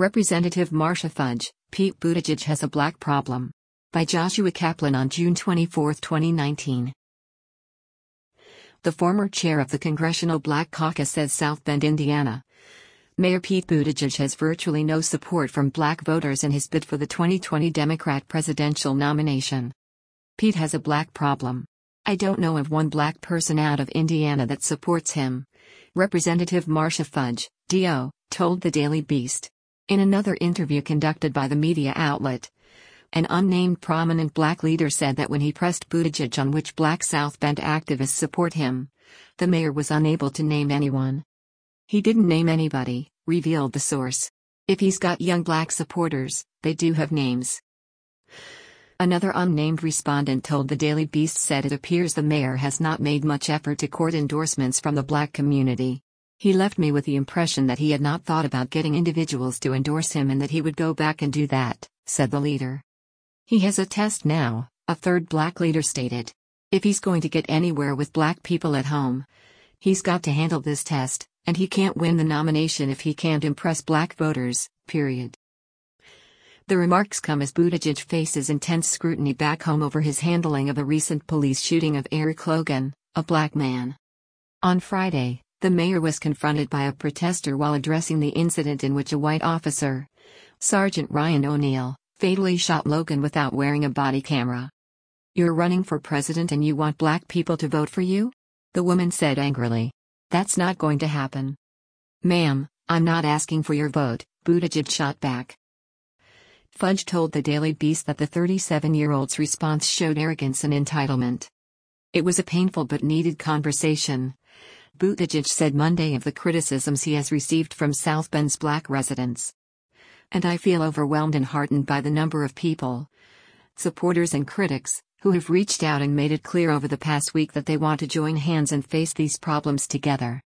Representative Marcia Fudge, Pete Buttigieg has a black problem. By Joshua Kaplan on June 24, 2019. The former chair of the Congressional Black Caucus says South Bend, Indiana. Mayor Pete Buttigieg has virtually no support from black voters in his bid for the 2020 Democrat presidential nomination. Pete has a black problem. I don't know of one black person out of Indiana that supports him. Representative Marcia Fudge, D.O., told the Daily Beast. In another interview conducted by the media outlet, an unnamed prominent black leader said that when he pressed Buttigieg on which black South Bend activists support him, the mayor was unable to name anyone. He didn't name anybody, revealed the source. If he's got young black supporters, they do have names. Another unnamed respondent told the Daily Beast said it appears the mayor has not made much effort to court endorsements from the black community. He left me with the impression that he had not thought about getting individuals to endorse him and that he would go back and do that, said the leader. He has a test now, a third black leader stated. If he's going to get anywhere with black people at home, he's got to handle this test, and he can't win the nomination if he can't impress black voters, period. The remarks come as Buttigieg faces intense scrutiny back home over his handling of a recent police shooting of Eric Logan, a black man. On Friday, the mayor was confronted by a protester while addressing the incident in which a white officer, Sergeant Ryan O'Neill, fatally shot Logan without wearing a body camera. "You're running for president and you want black people to vote for you?" the woman said angrily. "That's not going to happen." "Ma'am, I'm not asking for your vote," Buttigieg shot back. Fudge told the Daily Beast that the 37-year-old's response showed arrogance and entitlement. "It was a painful but needed conversation," Buttigieg said Monday of the criticisms he has received from South Bend's black residents. "And I feel overwhelmed and heartened by the number of people, supporters and critics, who have reached out and made it clear over the past week that they want to join hands and face these problems together."